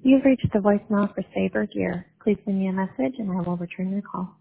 You've reached the voicemail for Saber Gear. Please send me a message and I will return your call.